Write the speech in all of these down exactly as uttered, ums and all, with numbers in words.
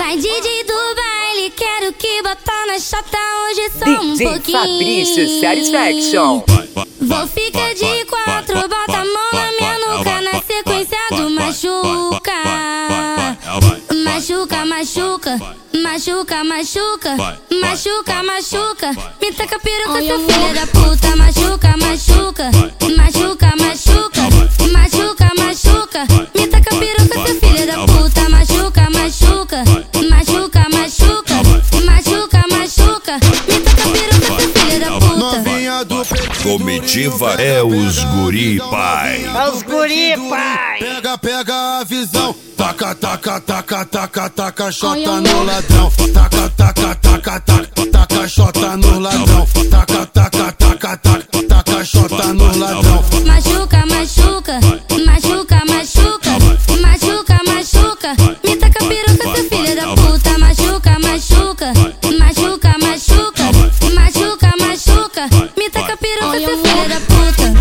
Vai D J do baile, quero que bota na chata hoje só um D J pouquinho. Fabrício Satisfaction. Vou ficar de quatro, bota a mão na minha nuca na sequência do machuca. Machuca, machuca, machuca, machuca, machuca, machuca. Me taca peruca, seu filho da puta. Machuca, machuca, machuca, machuca, machuca, machuca. Me taca peruca, seu filho da puta. Machuca, machuca, machuca, machuca, machuca, machuca. Me taca peruca, seu filho da puta. Comitiva é os guri, pai. É os guri, pai. Pega, pega a visão. Taca, taca, taca, taca, taca, xota no ladrão. Taca, taca, taca, taca, taca, xota no ladrão. Taca, taca, taca, taca, taca, xota no ladrão. Machuca, machuca, machuca, machuca, machuca, machuca. Me taca peruca, seu filho da puta. Machuca, machuca, machuca, machuca, machuca, machuca. Me taca peruca, seu filho da puta.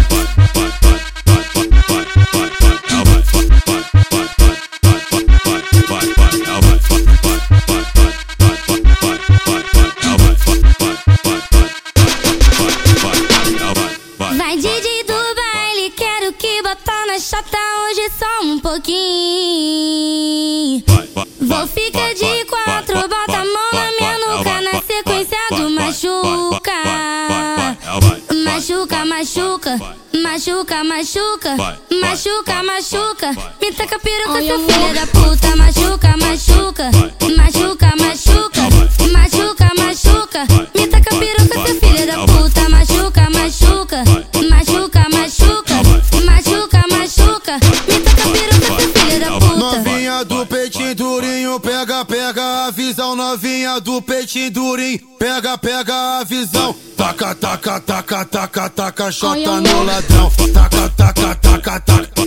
Vai D J do baile, quero que bota na chata hoje só um pouquinho. Vou ficar de quatro, bota a mão na minha nuca na sequência do machuca. Machuca, machuca, machuca, machuca, machuca, machuca. Me taca peruca, seu filho da puta. Machuca, machuca, machuca, machuca, machuca, machuca. Me taca peruca, seu filho da puta. Machuca, machuca, machuca, machuca, machuca, machuca. Me taca peruca, seu filho da puta. Novinha do peitinho durinho, pega, pega a visão. Novinha do peitinho durinho, pega, pega a visão. Taca, taca, taca, taca, taca, xota no ladrão. Taca, taca, taca, taca.